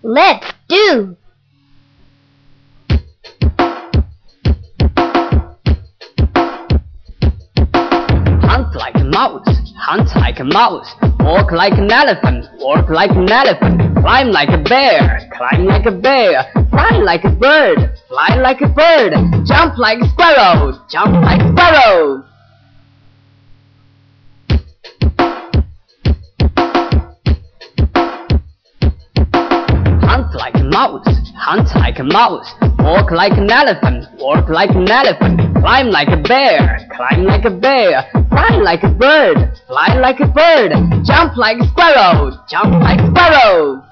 Let's do! Hunt like a mouse, hunt like a mouse. Walk like an elephant, walk like an elephant. Climb like a bear, climb like a bear. Fly like a bird, fly like a bird. Jump like a squirrel, jump like a squirrel. Hunt like a mouse, hunt like a mouse. Walk like an elephant, walk like an elephant. Climb like a bear, climb like a bear. Fly like a bird, fly like a bird. Jump like a squirrel, jump like a squirrel.